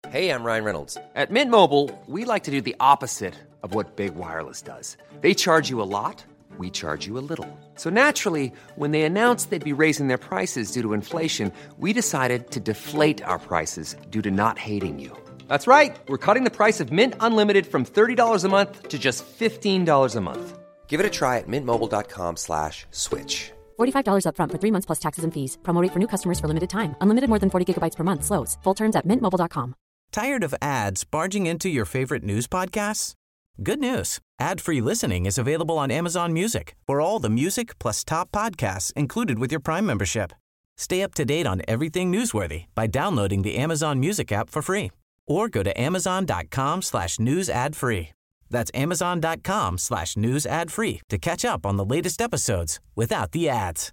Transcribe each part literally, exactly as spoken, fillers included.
Hey, I'm Ryan Reynolds. At Mint Mobile, we like to do the opposite of what Big Wireless does. They charge you a lot, we charge you a little. So naturally, when they announced they'd be raising their prices due to inflation, we decided to deflate our prices due to not hating you. That's right. We're cutting the price of Mint Unlimited from thirty dollars a month to just fifteen dollars a month. Give it a try at mintmobile.com slash switch. forty-five dollars up front for three months plus taxes and fees. Promo rate for new customers for limited time. Unlimited more than forty gigabytes per month. Slows full terms at mint mobile dot com. Tired of ads barging into your favorite news podcasts? Good news. Ad-free listening is available on Amazon Music for all the music plus top podcasts included with your Prime membership. Stay up to date on everything newsworthy by downloading the Amazon Music app for free or go to amazon.com slash news ad free. That's amazon.com slash news ad free to catch up on the latest episodes without the ads.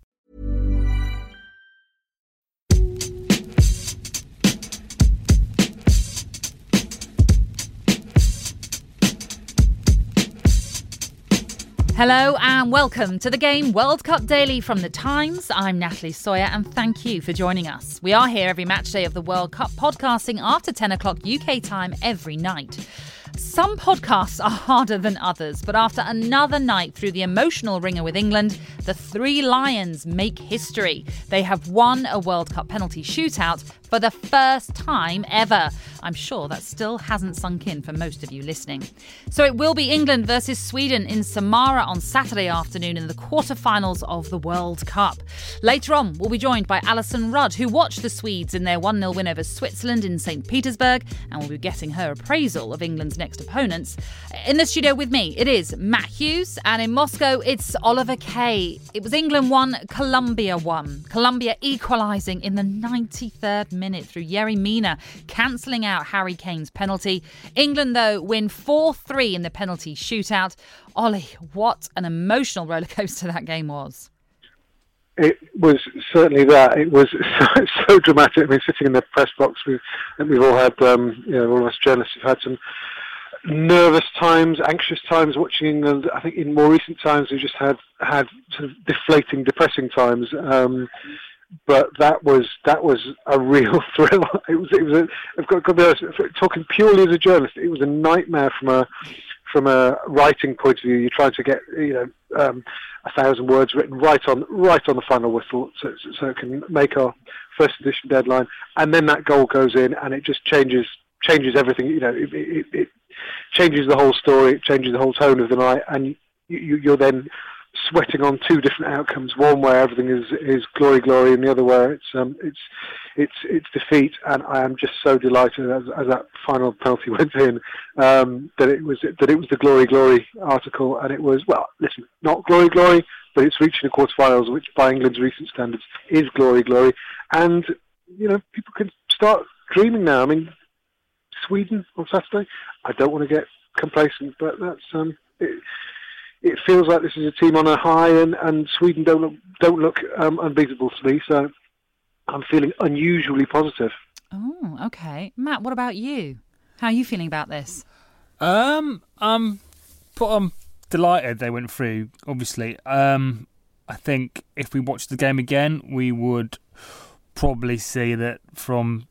Hello and welcome to the Game World Cup Daily from The Times. I'm Natalie Sawyer and thank you for joining us. We are here every match day of the World Cup, podcasting after ten o'clock U K time every night. Some podcasts are harder than others, but after another night through the emotional ringer with England, the Three Lions make history. They have won a World Cup penalty shootout for the first time ever. I'm sure that still hasn't sunk in for most of you listening. So it will be England versus Sweden in Samara on Saturday afternoon in the quarterfinals of the World Cup. Later on, we'll be joined by Alison Rudd, who watched the Swedes in their one nil win over Switzerland in Saint Petersburg, and we'll be getting her appraisal of England's next opponents. In the studio with me, it is Matt Hughes, and in Moscow, it's Oliver Kay. It was England one, Colombia one. Colombia equalising in the ninety-third minute through Yerry Mina, cancelling out Harry Kane's penalty. England, though, win four three in the penalty shootout. Ollie, what an emotional rollercoaster that game was. It was certainly that. It was so, so dramatic. I mean, sitting in the press box, we've, we've all had, um, you know, all of us journalists have had some nervous times, anxious times watching England. I think in more recent times we've just had had sort of deflating, depressing times. Um, but that was that was a real thrill. It was it was a, I've got, got to be honest, talking purely as a journalist, it was a nightmare from a from a writing point of view. You're trying to get you know um, a thousand words written right on right on the final whistle, so, so it can make our first edition deadline, and then that goal goes in, and it just changes changes everything. You know, it, it, it changes the whole story, it changes the whole tone of the night, and you, you're then sweating on two different outcomes. One where everything is, is glory, glory, and the other where it's um, it's it's it's defeat. And I am just so delighted as, as that final penalty went in um, that it was that it was the glory, glory article, and it was well, listen, not glory, glory, but it's reaching the quarterfinals, which by England's recent standards is glory, glory, and you know people can start dreaming now. I mean, Sweden on Saturday. I don't want to get complacent, but that's um, it, it feels like this is a team on a high, and, and Sweden don't look don't look um, unbeatable to me. So I'm feeling unusually positive. Oh, okay, Matt. What about you? How are you feeling about this? Um, I'm, I'm delighted they went through. Obviously, um, I think if we watched the game again, we would probably see that from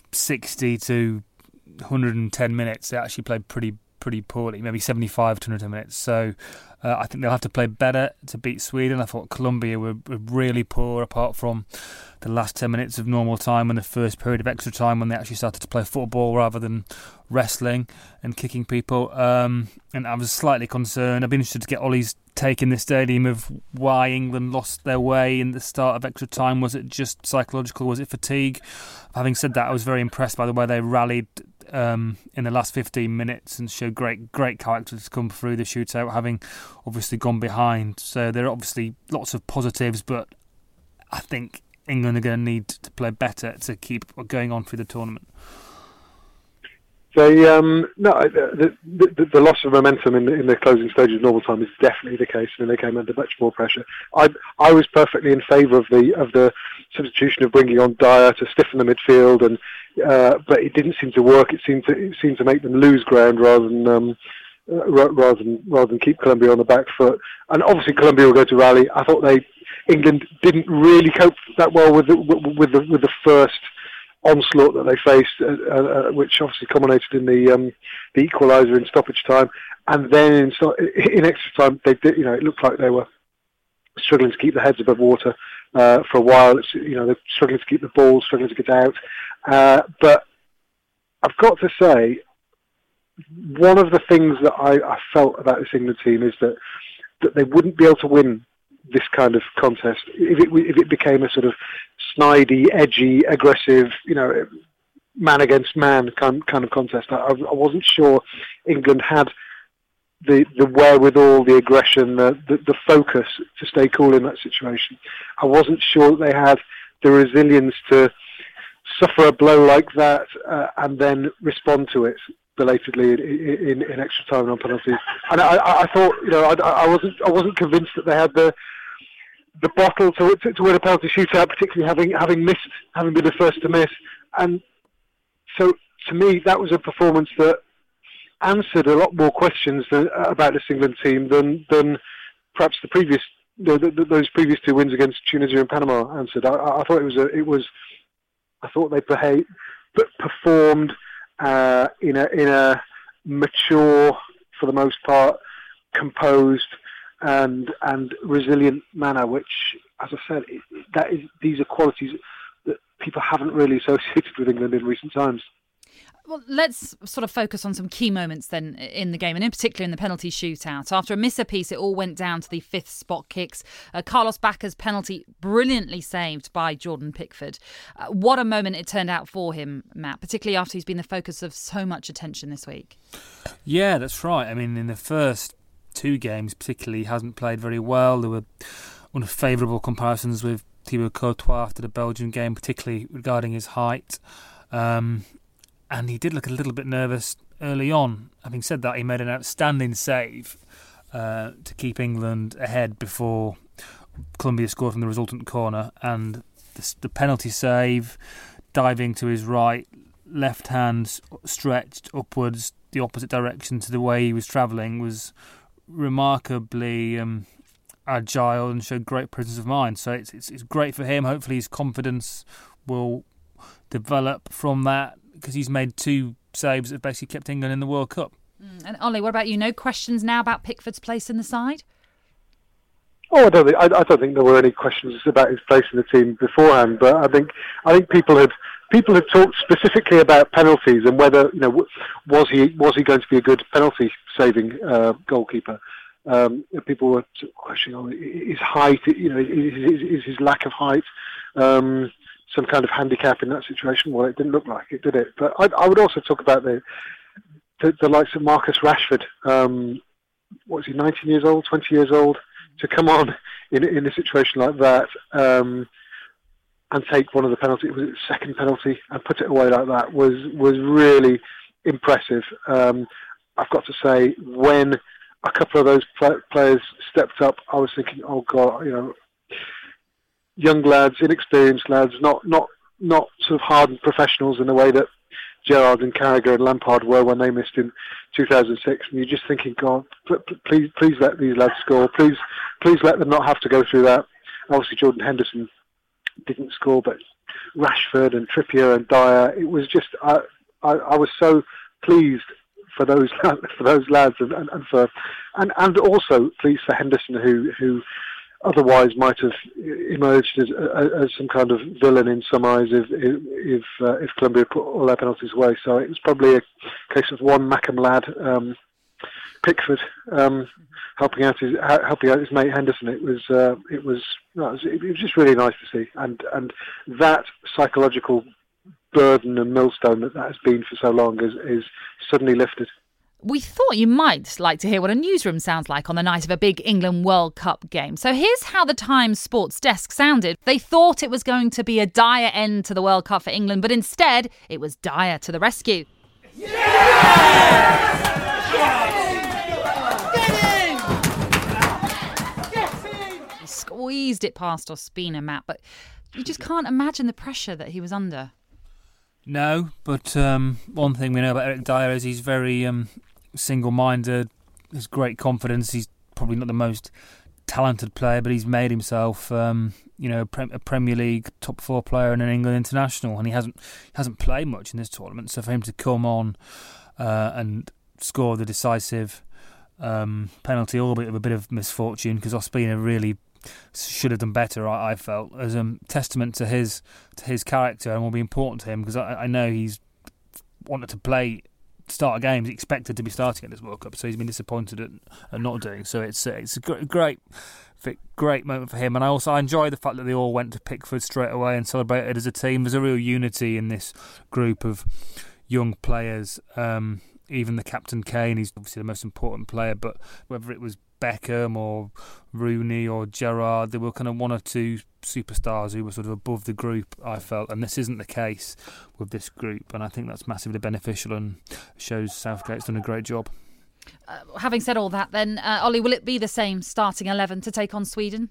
sixty to one hundred ten minutes, they actually played pretty pretty poorly, maybe seventy-five to one hundred ten minutes. So uh, I think they'll have to play better to beat Sweden. I thought Colombia were, were really poor, apart from the last ten minutes of normal time and the first period of extra time when they actually started to play football rather than wrestling and kicking people. Um, and I was slightly concerned. I'd be interested to get Ollie's take in this stadium of why England lost their way in the start of extra time. Was it just psychological? Was it fatigue? Having said that, I was very impressed by the way they rallied um, in the last fifteen minutes and showed great great character to come through the shootout, having obviously gone behind. So there are obviously lots of positives, but I think England are going to need to play better to keep going on through the tournament. They um, no, the, the, the loss of momentum in the, in the closing stage of normal time is definitely the case. I mean, they came under much more pressure. I I was perfectly in favour of the of the substitution of bringing on Dyer to stiffen the midfield, and uh, but it didn't seem to work. It seemed to it seemed to make them lose ground rather than um, uh, rather than rather than keep Colombia on the back foot. And obviously, Colombia will go to rally. I thought they England didn't really cope that well with the, with the with the first onslaught that they faced, uh, uh, which obviously culminated in the um, the equaliser in stoppage time, and then in, in extra time, they did. You know, it looked like they were struggling to keep their heads above water uh, for a while. It's, you know, they're struggling to keep the ball, struggling to get out. Uh, but I've got to say, one of the things that I, I felt about this England team is that that they wouldn't be able to win this kind of contest if it if it became a sort of snidey, edgy, aggressive, you know, man against man kind kind of contest. I, I wasn't sure England had the the wherewithal, the aggression, the, the the focus to stay cool in that situation. I wasn't sure that they had the resilience to suffer a blow like that uh, and then respond to it belatedly in, in, in extra time and on penalties. And I, I thought, you know, I, I wasn't I wasn't convinced that they had the the bottle to, to to win a penalty shootout, particularly having having missed, having been the first to miss. And so, to me, that was a performance that answered a lot more questions than, about this England team than than perhaps the previous the, the, those previous two wins against Tunisia and Panama answered. I, I thought it was a, it was I thought they behaved, performed uh, in a in a mature, for the most part, composed and and resilient manner. Which, as I said, that is these are qualities that people haven't really associated with England in recent times. Well, let's sort of focus on some key moments then in the game, and in particular in the penalty shootout. After a miss apiece, it all went down to the fifth spot kicks. Uh, Carlos Bacca's penalty brilliantly saved by Jordan Pickford. Uh, what a moment it turned out for him, Matt, particularly after he's been the focus of so much attention this week. Yeah, that's right. I mean, in the first two games particularly, he hasn't played very well. There were unfavourable comparisons with Thibaut Courtois after the Belgian game, particularly regarding his height. Um... And he did look a little bit nervous early on. Having said that, he made an outstanding save uh, to keep England ahead before Colombia scored from the resultant corner. And the, the penalty save, diving to his right, left hand stretched upwards, the opposite direction to the way he was travelling, was remarkably um, agile and showed great presence of mind. So it's, it's it's great for him. Hopefully his confidence will develop from that, because he's made two saves that have basically kept England in the World Cup. Mm. And Ollie, what about you? No questions now about Pickford's place in the side? Oh, I don't think I, I don't think there were any questions about his place in the team beforehand. But I think I think people had people had talked specifically about penalties and whether, you know, was he was he going to be a good penalty saving uh, goalkeeper. Um, people were questioning oh, his height, you know, is, is his lack of height. Um, some kind of handicap in that situation. Well, it didn't look like it, did it? But I, I would also talk about the the, the likes of Marcus Rashford. Um, what was he, nineteen years old, twenty years old, to come on in in a situation like that um, and take one of the penalties, was it the second penalty, and put it away like that was was really impressive. Um, I've got to say, when a couple of those pl- players stepped up, I was thinking, oh God, you know, young lads, inexperienced lads, not not not sort of hardened professionals in the way that Gerrard and Carragher and Lampard were when they missed in two thousand six. And you're just thinking, God, please, please let these lads score. Please, please let them not have to go through that. Obviously, Jordan Henderson didn't score, but Rashford and Trippier and Dyer. It was just, I, I, I was so pleased for those for those lads, and, and, and for, and and also pleased for Henderson, who who. otherwise might have emerged as, as some kind of villain in some eyes if if, uh, if Colombia put all their penalties away. So it was probably a case of one Mackham lad, um, Pickford, um, helping out his helping out his mate Henderson. It was uh, it was no, it was it was just really nice to see, and and that psychological burden and millstone that that has been for so long is is suddenly lifted. We thought you might like to hear what a newsroom sounds like on the night of a big England World Cup game. So here's how the Times sports desk sounded. They thought it was going to be a dire end to the World Cup for England, but instead it was Dyer to the rescue. Yes! Yes! Get in! He squeezed it past Ospina, Matt, but you just can't imagine the pressure that he was under. No, but um, one thing we know about Eric Dyer is he's very um, single-minded, has great confidence. He's probably not the most talented player, but he's made himself, um, you know, a Premier League top four player and an England international, and he hasn't he hasn't played much in this tournament. So for him to come on uh, and score the decisive um, penalty, albeit of a bit of misfortune, because Ospina really should have done better, I, I felt, as a testament to his to his character, and will be important to him, because I, I know he's wanted to play. Start a game, he's expected to be starting at this World Cup, so he's been disappointed at, at not doing. So it's uh, it's a great, great moment for him. And I also I enjoy the fact that they all went to Pickford straight away and celebrated as a team. There's a real unity in this group of young players. Um, even the captain Kane, he's obviously the most important player, but whether it was Beckham or Rooney or Gerrard, there were kind of one or two superstars who were sort of above the group, I felt, and this isn't the case with this group, and I think that's massively beneficial and shows Southgate's done a great job. Uh, having said all that then, uh, Ollie, will it be the same starting eleven to take on Sweden?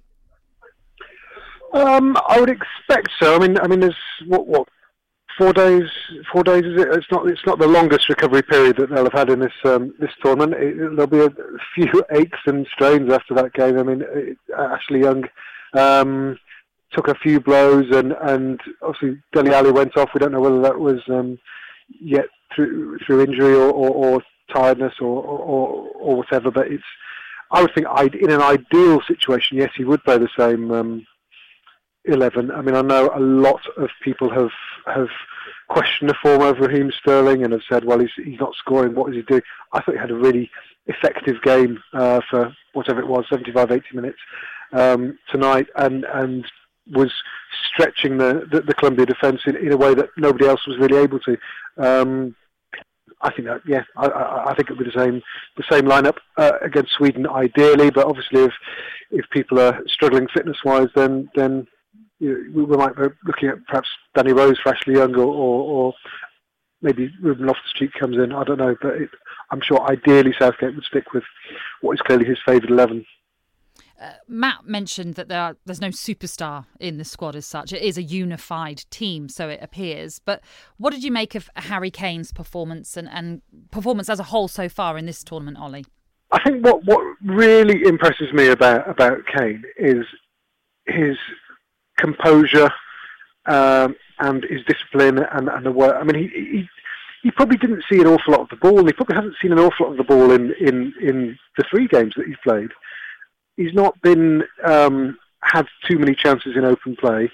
Um, I would expect so. I mean, I mean, there's what, what four days? Four days is it? It's not. It's not the longest recovery period that they'll have had in this um, this tournament. It, there'll be a few aches and strains after that game. I mean, it, Ashley Young um, took a few blows, and, and obviously Dele Alli went off. We don't know whether that was um, yet through through injury or, or, or tiredness or, or or whatever. But it's. I would think I'd, in an ideal situation, yes, he would play the same um, eleven. I mean, I know a lot of people have have questioned the form of Raheem Sterling and have said, well, he's he's not scoring. What is he doing? I thought he had a really effective game uh, for whatever it was, seventy-five, eighty minutes um, tonight, and and was stretching the the, the Colombia defence in, in a way that nobody else was really able to. Um, I think that yeah, I, I, I think it would be the same the same lineup uh, against Sweden ideally, but obviously if if people are struggling fitness wise, then then. You know, we might be looking at perhaps Danny Rose for Ashley Young, or, or, or maybe Ruben Loftus-Cheek comes in. I don't know, but it, I'm sure ideally Southgate would stick with what is clearly his favoured eleven. Uh, Matt mentioned that there are, there's no superstar in the squad as such. It is a unified team, so it appears. But what did you make of Harry Kane's performance and, and performance as a whole so far in this tournament, Ollie? I think what, what really impresses me about, about Kane is his composure um, and his discipline and, and the work. I mean, he, he he probably didn't see an awful lot of the ball. He probably hasn't seen an awful lot of the ball in, in, in the three games that he's played. He's not been um, had too many chances in open play.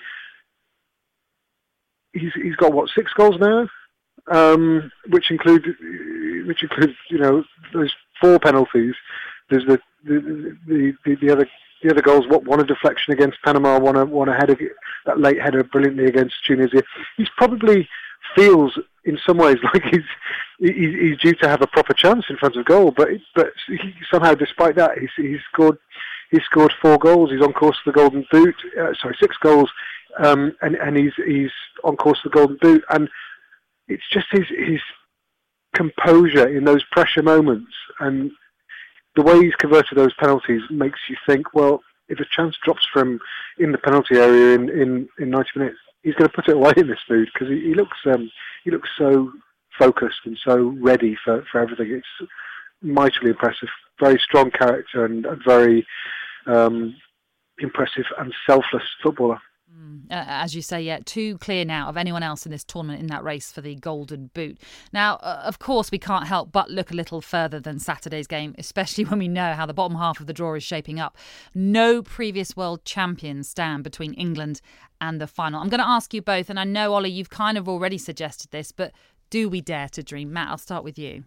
He's he's got what six goals now, um, which include which includes you know those four penalties. There's the the the, the, the other. The other goals, what one a deflection against Panama, one a one a header, that late header brilliantly against Tunisia. He's probably feels in some ways like he's he's, he's due to have a proper chance in front of goal, but but he, somehow, despite that, he's, he's scored he's scored four goals. He's on course for the Golden Boot. Uh, sorry, six goals, um, and and he's he's on course for the Golden Boot. And it's just his his composure in those pressure moments and. The way he's converted those penalties makes you think, well, if a chance drops for him in the penalty area in, in, in ninety minutes, he's going to put it away in this mood because he, he looks um, he looks so focused and so ready for, for everything. It's mightily impressive. Very strong character and a very um, impressive and selfless footballer. Uh, as you say, yeah, too clear now of anyone else in this tournament in that race for the Golden Boot. Now, uh, of course, we can't help but look a little further than Saturday's game, especially when we know how the bottom half of the draw is shaping up. No previous world champions stand between England and the final. I'm going to ask you both, and I know, Ollie, you've kind of already suggested this, but do we dare to dream? Matt, I'll start with you.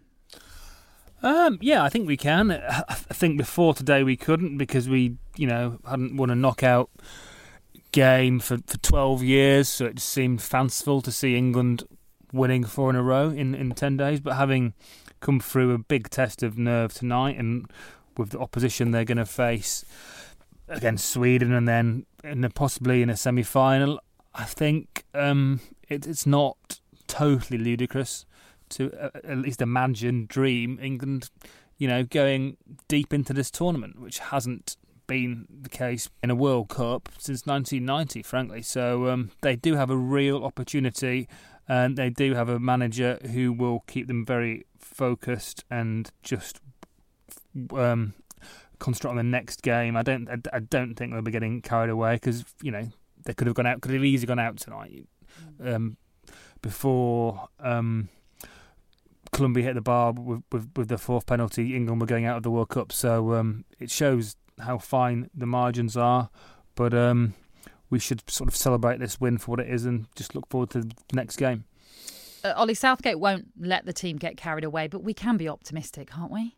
Um, yeah, I think we can. I think before today we couldn't because we, you know, hadn't won a knockout game for, for twelve years, so it just seemed fanciful to see England winning four in a row in, in ten days, but having come through a big test of nerve tonight and with the opposition they're going to face against Sweden and then and possibly in a semi-final, I think um, it, it's not totally ludicrous to uh, at least imagine, dream England, you know, going deep into this tournament, which hasn't been the case in a World Cup since nineteen ninety, frankly. So um, they do have a real opportunity, and they do have a manager who will keep them very focused and just um, concentrate on the next game. I don't, I, I don't think they'll be getting carried away because you know they could have gone out, could have easily gone out tonight um, before um, Colombia hit the bar with, with with the fourth penalty. England were going out of the World Cup, so um, it shows how fine the margins are. But um, we should sort of celebrate this win for what it is and just look forward to the next game. Uh, Ollie, Southgate won't let the team get carried away, but we can be optimistic, can't we?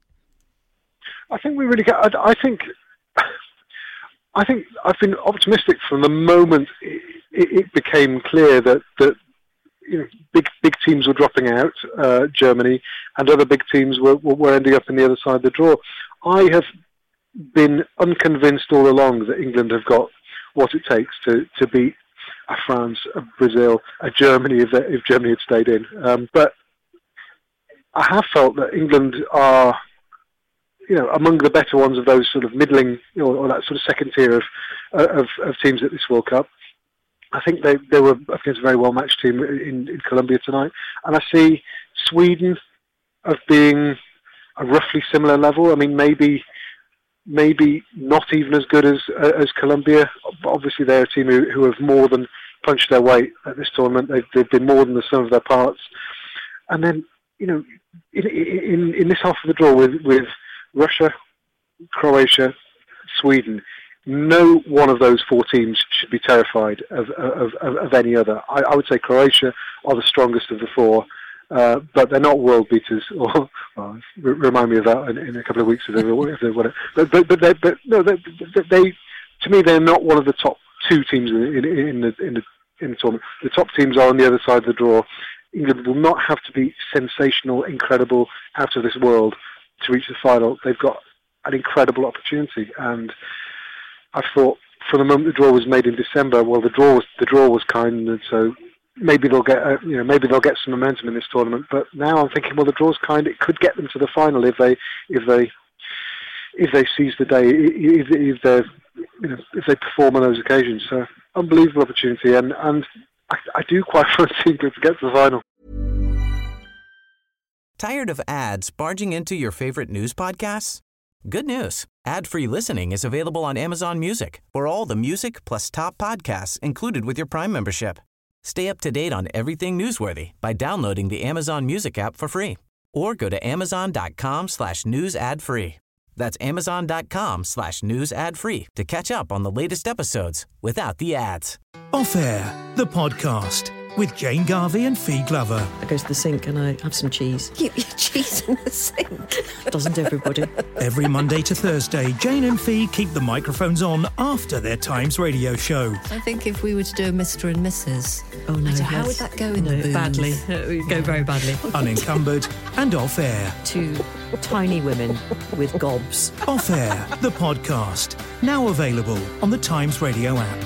I think we really get. I, I think. I think I've been optimistic from the moment it, it became clear that that you know big big teams were dropping out, uh, Germany, and other big teams were were ending up in the other side of the draw. I have been unconvinced all along that England have got what it takes to to beat a France, a Brazil, a Germany if, they, if Germany had stayed in. Um, but I have felt that England are, you know, among the better ones of those sort of middling, you know, or that sort of second tier of of, of teams at this World Cup. I think they they were against a very well matched team in, in Colombia tonight, and I see Sweden as being a roughly similar level. I mean, maybe. Maybe not even as good as uh, as Colombia. Obviously, they're a team who, who have more than punched their weight at this tournament. They've, they've been more than the sum of their parts. And then, you know, in in, in this half of the draw with, with Russia, Croatia, Sweden, no one of those four teams should be terrified of of, of, of any other. I, I would say Croatia are the strongest of the four. Uh, but they're not world beaters. Or well, remind me of that in, in a couple of weeks if they if they won it. But but but, they, but no, they, they to me they're not one of the top two teams in, in, in the in the in the tournament. The top teams are on the other side of the draw. England will not have to be sensational, incredible, out of this world to reach the final. They've got an incredible opportunity, and I thought from the moment the draw was made in December, well, the draw was the draw was kind, and so. Maybe they'll get, uh, you know, maybe they'll get some momentum in this tournament. But now I'm thinking, well, the draw's kind. It could get them to the final if they, if they, if they seize the day, if, if they, you know, if they perform on those occasions. So unbelievable opportunity, and and I, I do quite fancy England to get to the final. Tired of ads barging into your favorite news podcasts? Good news! Ad-free listening is available on Amazon Music for all the music plus top podcasts included with your Prime membership. Stay up to date on everything newsworthy by downloading the Amazon Music app for free or go to amazon.com slash news ad free. That's amazon.com slash news ad free to catch up on the latest episodes without the ads. Off Air, the podcast with Jane Garvey and Fee Glover. I go to the sink and I have some cheese. You eat cheese in the sink? Doesn't everybody? Every Monday to Thursday, Jane and Fee keep the microphones on after their Times radio show. I think if we were to do a Mister and Missus Oh no, so how would that go in no, the booze? badly. It would go very badly. Unencumbered and Off Air. Two tiny women with gobs. Off Air, the podcast. Now available on the Times radio app.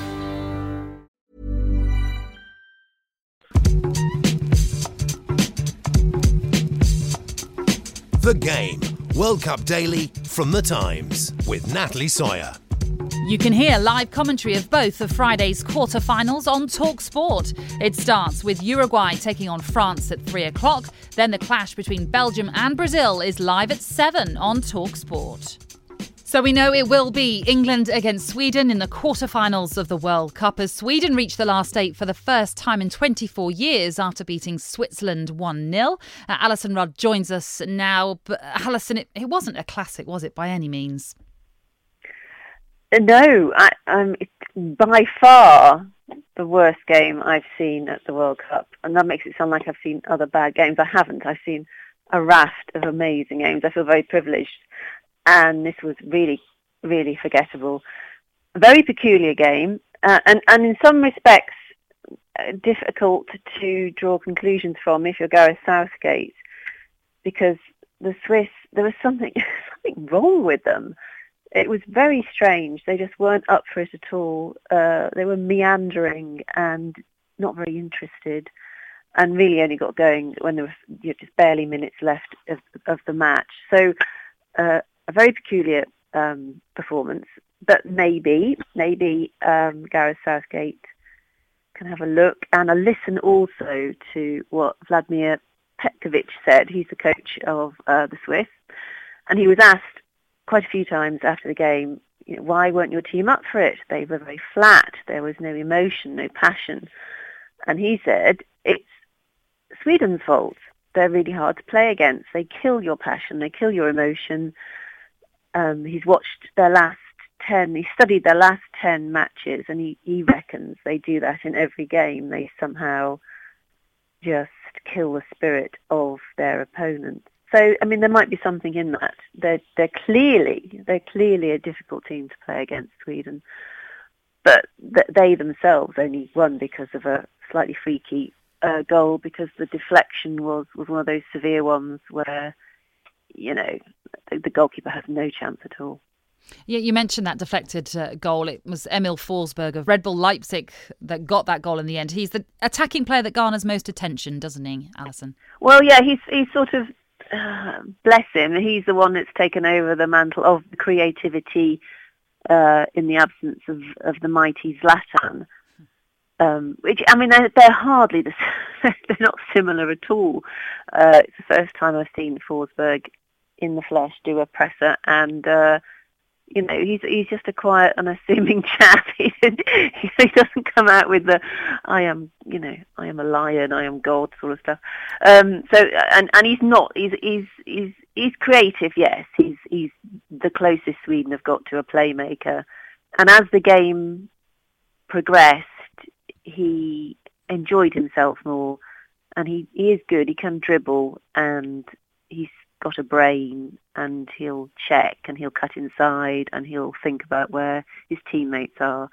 The Game, World Cup Daily from The Times with Natalie Sawyer. You can hear live commentary of both of Friday's quarter-finals on talkSPORT. It starts with Uruguay taking on France at three o'clock. Then the clash between Belgium and Brazil is live at seven on talkSPORT. So we know it will be England against Sweden in the quarter-finals of the World Cup as Sweden reached the last eight for the first time in twenty-four years after beating Switzerland one nil. Uh, Alison Rudd joins us now. But Alison, it, it wasn't a classic, was it, by any means? No, I, um, it's by far the worst game I've seen at the World Cup. And that makes it sound like I've seen other bad games. I haven't. I've seen a raft of amazing games. I feel very privileged. And this was really, really forgettable. A very peculiar game, uh, and, and in some respects uh, difficult to draw conclusions from if you're Gareth Southgate, because the Swiss, there was something something wrong with them. It was very strange. They just weren't up for it at all. Uh, they were meandering and not very interested, and really only got going when there were you know, just barely minutes left of, of the match. So. Uh, A very peculiar um, performance, but maybe, maybe um, Gareth Southgate can have a look and a listen also to what Vladimir Petkovic said. He's the coach of uh, the Swiss, and he was asked quite a few times after the game, you know, why weren't your team up for it? They were very flat. There was no emotion, no passion. And he said, it's Sweden's fault. They're really hard to play against. They kill your passion. They kill your emotion. Um, he's watched their last ten, he studied their last ten matches, and he, he reckons they do that in every game. They somehow just kill the spirit of their opponent. So, I mean, there might be something in that. They're, they're clearly, they're clearly a difficult team to play against Sweden. But th- they themselves only won because of a slightly freaky uh, goal, because the deflection was, was one of those severe ones where, you know, the, the goalkeeper has no chance at all. Yeah, you mentioned that deflected uh, goal. It was Emil Forsberg of Red Bull Leipzig that got that goal in the end. He's the attacking player that garners most attention, doesn't he, Alison? Well, yeah, he's he's sort of, uh, bless him, he's the one that's taken over the mantle of the creativity uh, in the absence of, of the mighty Zlatan. Um, which, I mean, they're, they're hardly, the, they're not similar at all. Uh, it's the first time I've seen Forsberg in the flesh do a presser, and uh, you know, he's he's just a quiet, unassuming chap. He, he doesn't come out with the "I am, you know, I am a lion, I am God" sort of stuff. Um, so, and and he's not. He's he's he's he's creative. Yes, he's he's the closest Sweden have got to a playmaker. And as the game progressed, he enjoyed himself more, and he, he is good. He can dribble, and he's got a brain, and he'll check, and he'll cut inside, and he'll think about where his teammates are.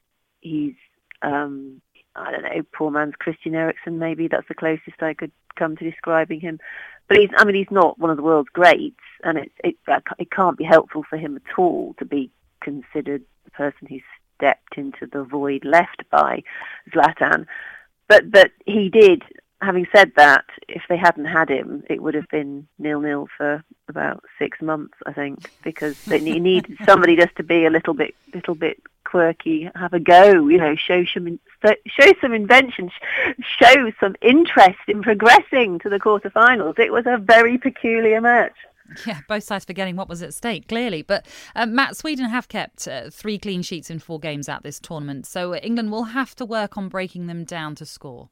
He's, um, I don't know, poor man's Christian Eriksen, maybe. That's the closest I could come to describing him. But he's, I mean, he's not one of the world's greats, and it, it, it can't be helpful for him at all to be considered the person who's stepped into the void left by Zlatan. But, but he did. Having said that, if they hadn't had him, it would have been nil-nil for about six months, I think, because they needed somebody just to be a little bit, little bit quirky, have a go, you know, show some, show some invention, show some interest in progressing to the quarterfinals. It was a very peculiar match. Yeah, both sides forgetting what was at stake, clearly. But, uh, Matt, Sweden have kept uh, three clean sheets in four games at this tournament, so England will have to work on breaking them down to score.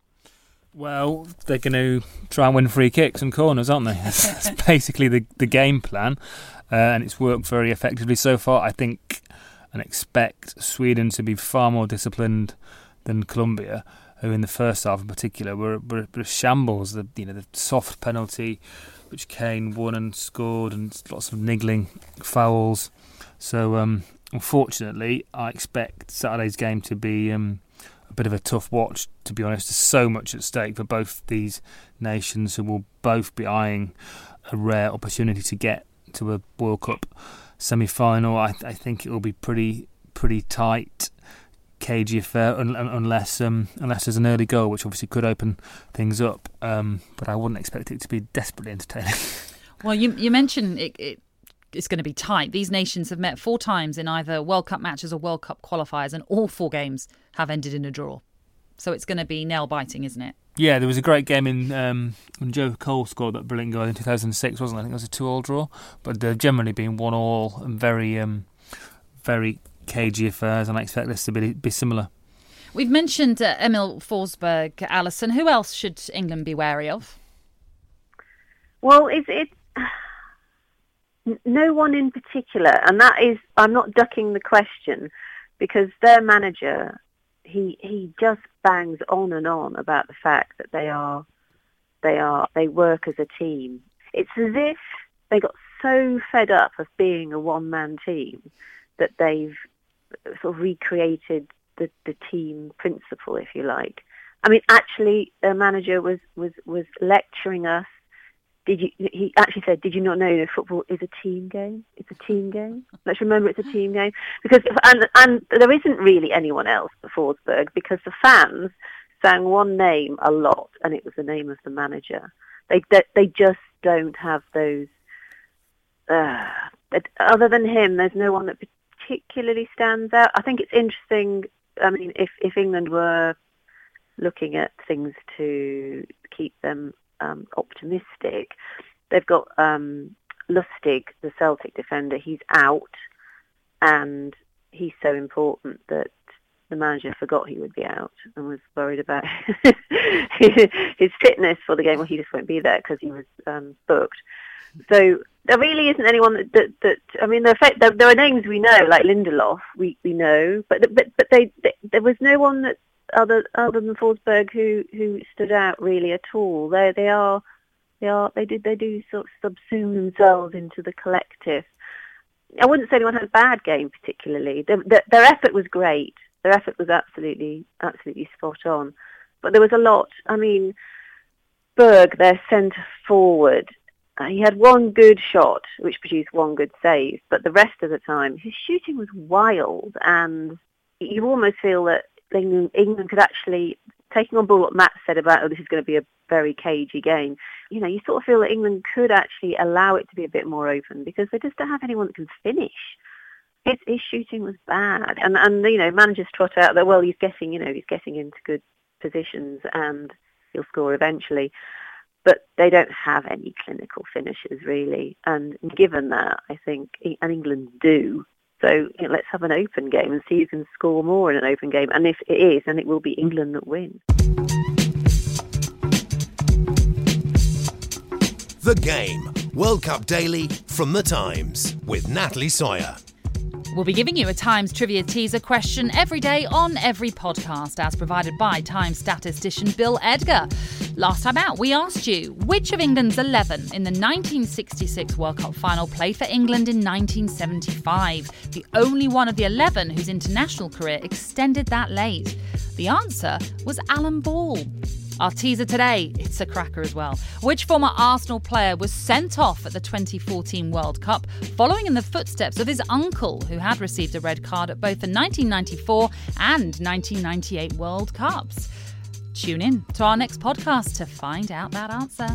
Well, they're going to try and win free kicks and corners, aren't they? That's, that's basically the, the game plan, uh, and it's worked very effectively so far. I think and expect Sweden to be far more disciplined than Colombia, who in the first half in particular were, were, were shambles. The, you know, the soft penalty which Kane won and scored, and lots of niggling fouls. So, um, unfortunately, I expect Saturday's game to be Um, a bit of a tough watch, to be honest. There's so much at stake for both these nations, who will both be eyeing a rare opportunity to get to a World Cup semi-final. I, I think it will be pretty pretty tight, cagey affair, un, un, unless um, unless there's an early goal, which obviously could open things up. Um, but I wouldn't expect it to be desperately entertaining. Well, you you mentioned it, it it's going to be tight. These nations have met four times in either World Cup matches or World Cup qualifiers, and all four games have ended in a draw. So it's going to be nail-biting, isn't it? Yeah, there was a great game in um, when Joe Cole scored that brilliant goal in two thousand six, wasn't it? I think it was a two-all draw. But they've generally been one-all and very, um, very cagey affairs, and I expect this to be, be similar. We've mentioned uh, Emil Forsberg, Alison. Who else should England be wary of? Well, it's... it no one in particular, and that is, I'm not ducking the question, because their manager, he he just bangs on and on about the fact that they are they are they work as a team. It's as if they got so fed up of being a one-man team that they've sort of recreated the, the team principle, if you like. I mean, actually, their manager was was was lecturing us. Did you, he actually said, did you not know that football is a team game? It's a team game. Let's remember it's a team game. Because and, and there isn't really anyone else but Forsberg, because the fans sang one name a lot, and it was the name of the manager. They they, they just don't have those... Uh, other than him, there's no one that particularly stands out. I think it's interesting, I mean, if, if England were looking at things to keep them Um, optimistic, they've got um, Lustig, the Celtic defender, he's out, and he's so important that the manager forgot he would be out and was worried about his fitness for the game. Well, he just won't be there because he was um, booked. So there really isn't anyone that, that, that I mean, there, there, there are names we know, like Lindelof, we, we know, but but but they, they there was no one that other other than Forsberg who, who stood out really at all. They they are they are they did they do sort of subsume themselves into the collective. I wouldn't say anyone had a bad game particularly. Their, their, their effort was great. Their effort was absolutely, absolutely spot on. But there was a lot. I mean, Berg, their centre forward, uh, he had one good shot, which produced one good save. But the rest of the time, his shooting was wild. And you almost feel that England, England could actually, taking on board what Matt said about, oh, this is going to be a very cagey game, you know, you sort of feel that England could actually allow it to be a bit more open because they just don't have anyone that can finish. His, his shooting was bad, and and you know, managers trot out that, well, he's getting, you know, he's getting into good positions and he'll score eventually, but they don't have any clinical finishers really. And given that, I think, and England do, so you know, let's have an open game and see who can score more in an open game. And if it is, then it will be England that wins. The Game, World Cup Daily from The Times with Natalie Sawyer. We'll be giving you a Times trivia teaser question every day on every podcast, as provided by Times statistician Bill Edgar. Last time out, we asked you, which of England's eleven in the nineteen sixty-six World Cup final played for England in nineteen seventy-five? The only one of the eleven whose international career extended that late. The answer was Alan Ball. Our teaser today, it's a cracker as well. Which former Arsenal player was sent off at the twenty fourteen World Cup, following in the footsteps of his uncle, who had received a red card at both the nineteen ninety-four and nineteen ninety-eight World Cups? Tune in to our next podcast to find out that answer.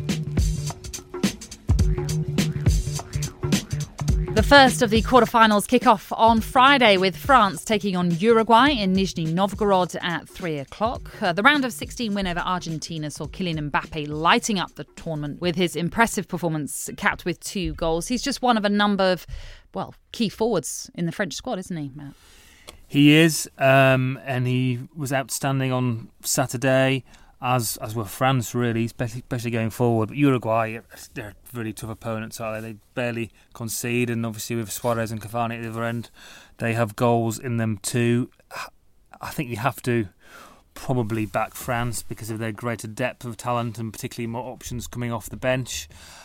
The first of the quarterfinals kick off on Friday with France taking on Uruguay in Nizhny Novgorod at three o'clock. Uh, the round of sixteen win over Argentina saw Kylian Mbappe lighting up the tournament with his impressive performance, capped with two goals. He's just one of a number of, well, key forwards in the French squad, isn't he, Matt? He is, um, and he was outstanding on Saturday, as as were France, really, especially, especially going forward. But Uruguay, they're really tough opponents, are they? They barely concede, and obviously with Suarez and Cavani at the other end, they have goals in them too. I think you have to probably back France because of their greater depth of talent and particularly more options coming off the bench.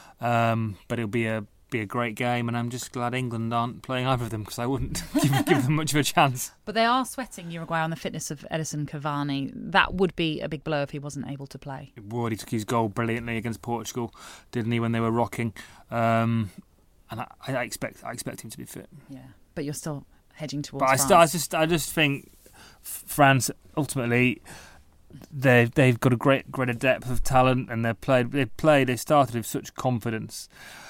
Um, but it'll be a be a great game, and I'm just glad England aren't playing either of them because I wouldn't give, give them much of a chance. But they are sweating Uruguay on the fitness of Edison Cavani. That would be a big blow if he wasn't able to play. He would. He took his goal brilliantly against Portugal, didn't he, when they were rocking? Um, and I, I expect I expect him to be fit. Yeah, but you're still hedging towards but I France. St- I just I just think France ultimately they they've got a great greater depth of talent, and they played they played they started with such confidence.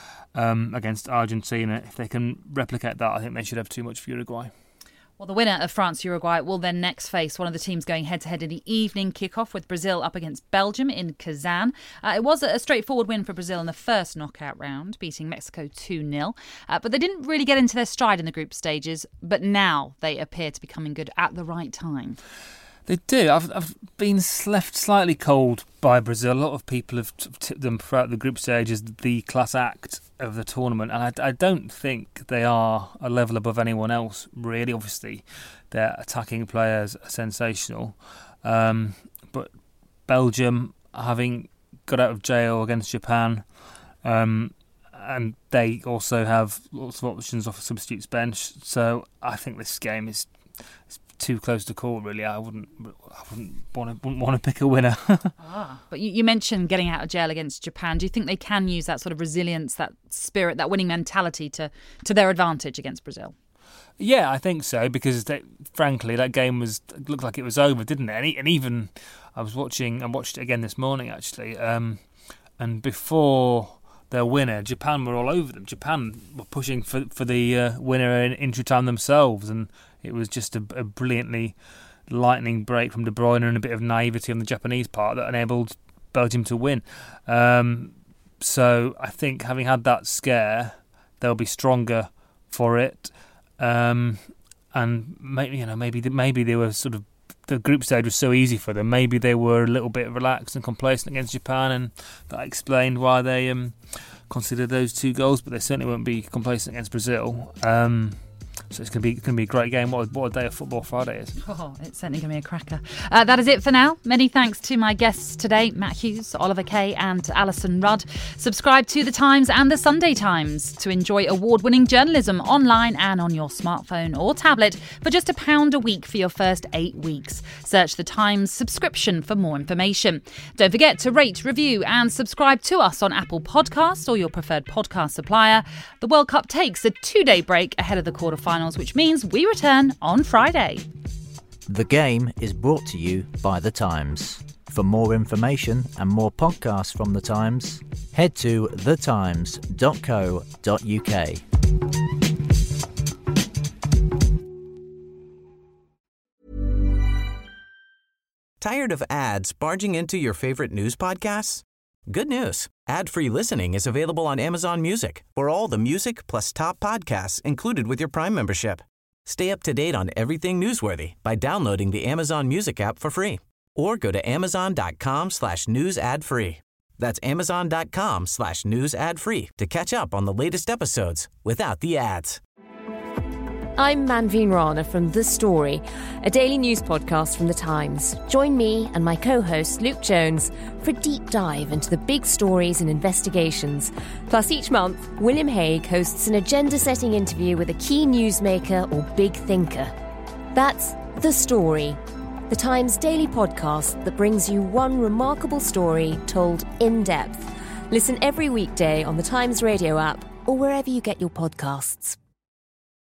Um, against Argentina. If they can replicate that, I think they should have too much for Uruguay. Well, the winner of France-Uruguay will then next face one of the teams going head-to-head in the evening kick-off, with Brazil up against Belgium in Kazan. Uh, it was a straightforward win for Brazil in the first knockout round, beating Mexico two nil. Uh, but they didn't really get into their stride in the group stages, but now they appear to be coming good at the right time. They do. I've, I've been left slightly cold by Brazil. A lot of people have tipped them throughout the group stage as the class act of the tournament, and I, I don't think they are a level above anyone else, really. Obviously, their attacking players are sensational. Um, but Belgium, having got out of jail against Japan, um, and they also have lots of options off a substitutes bench, so I think this game is... is too close to call, really. I wouldn't, I wouldn't want to, wouldn't want to pick a winner. ah, but you, you mentioned getting out of jail against Japan. Do you think they can use that sort of resilience, that spirit, that winning mentality to, to their advantage against Brazil? Yeah, I think so, because they, frankly, that game was looked like it was over, didn't it? And, and even I was watching, I watched it again this morning actually, um, and before their winner, Japan were all over them. Japan were pushing for for the uh, winner in injury time themselves, and it was just a, a brilliantly lightning break from De Bruyne and a bit of naivety on the Japanese part that enabled Belgium to win. Um, so I think having had that scare, they'll be stronger for it. Um, and maybe you know maybe maybe they were sort of the group stage was so easy for them. Maybe they were a little bit relaxed and complacent against Japan, and that explained why they um, considered those two goals. But they certainly won't be complacent against Brazil. Um, So it's going to be going to be a great game. What a, what a day of football Friday is. Oh, it's certainly going to be a cracker. Uh, that is it for now. Many thanks to my guests today, Matt Hughes, Oliver Kay and Alison Rudd. Subscribe to The Times and The Sunday Times to enjoy award-winning journalism online and on your smartphone or tablet for just a pound a week for your first eight weeks. Search The Times subscription for more information. Don't forget to rate, review and subscribe to us on Apple Podcasts or your preferred podcast supplier. The World Cup takes a two-day break ahead of the quarterfinals, which means we return on Friday. The Game is brought to you by The Times. For more information and more podcasts from The Times, head to the times dot co dot uk. Tired of ads barging into your favorite news podcasts? Good news. Ad-free listening is available on Amazon Music for all the music plus top podcasts included with your Prime membership. Stay up to date on everything newsworthy by downloading the Amazon Music app for free or go to amazon.com slash news ad free. That's amazon.com slash news ad free to catch up on the latest episodes without the ads. I'm Manveen Rana from The Story, a daily news podcast from The Times. Join me and my co-host Luke Jones for a deep dive into the big stories and investigations. Plus, each month, William Hague hosts an agenda-setting interview with a key newsmaker or big thinker. That's The Story, The Times daily podcast that brings you one remarkable story told in depth. Listen every weekday on The Times radio app or wherever you get your podcasts.